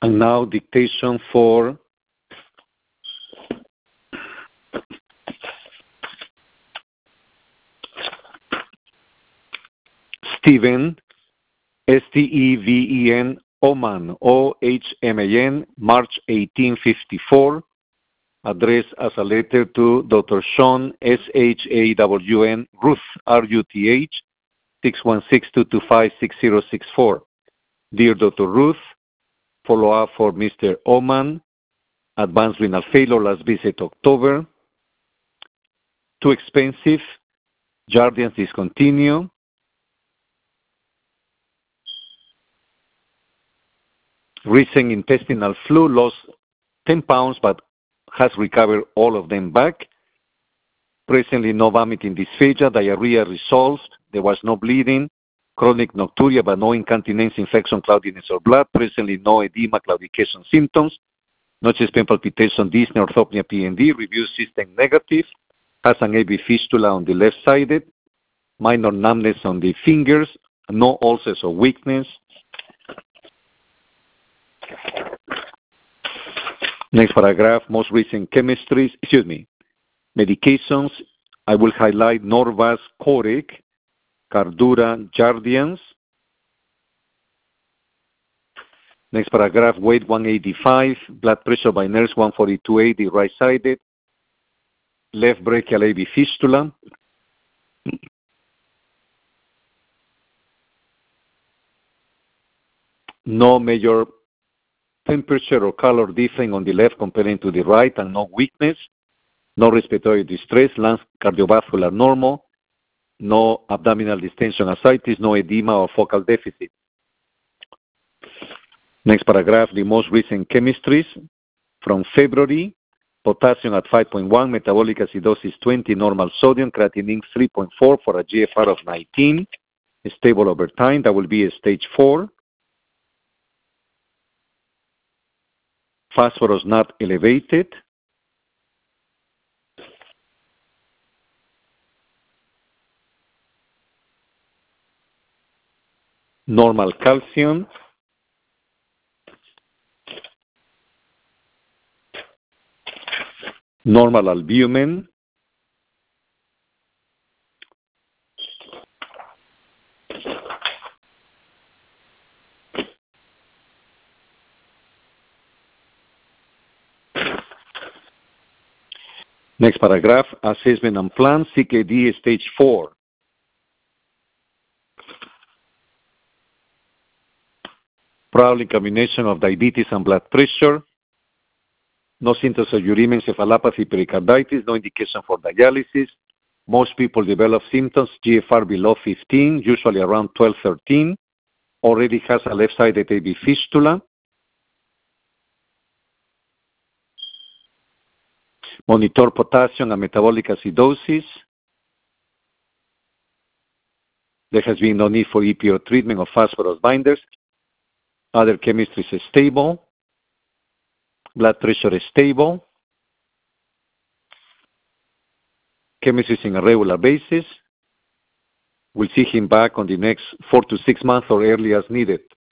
And now dictation for Stephen, Steven Ohman, Ohman, March 1854, addressed as a letter to Dr. Shawn, Shawn, Ruth, Ruth, 616-225-6064. Dear Dr. Ruth, follow-up for Mr. Ohman, advanced renal failure, last visit October. Too expensive, Jardiance discontinue. Recent intestinal flu, lost 10 pounds but has recovered all of them back. Presently no vomiting dysphagia, diarrhea resolved, there was no bleeding, chronic nocturia but no incontinence, infection, cloudiness or blood. Presently no edema, claudication symptoms, no chest pain, palpitation, dyspnea, orthopnea, PND, review system negative, has an AV fistula on the left-sided, minor numbness on the fingers, no ulcers or weakness. Next paragraph, most recent medications. I will highlight Norvasc, Coreg, Cardura, Jardiance. Next paragraph, weight 185, blood pressure by nurse 142/80, right-sided, left brachial AV fistula. No major temperature or color difference on the left comparing to the right, and no weakness, no respiratory distress, lungs cardiovascular normal, no abdominal distension, ascites, no edema or focal deficit. Next paragraph, the most recent chemistries from February, potassium at 5.1, metabolic acidosis 20, normal sodium, creatinine 3.4 for a GFR of 19, stable over time, that will be a stage 4. Phosphorus not elevated. Normal calcium. Normal albumin. Next paragraph, assessment and plan, CKD stage 4. Probably combination of diabetes and blood pressure. No symptoms of uremia, encephalopathy, pericarditis, no indication for dialysis. Most people develop symptoms, GFR below 15, usually around 12, 13. Already has a left-sided AV fistula. Monitor potassium and metabolic acidosis. There has been no need for EPO treatment of phosphorus binders. Other chemistry is stable. Blood pressure is stable. Chemistry is in a regular basis. We'll see him back on the next 4 to 6 months or early as needed.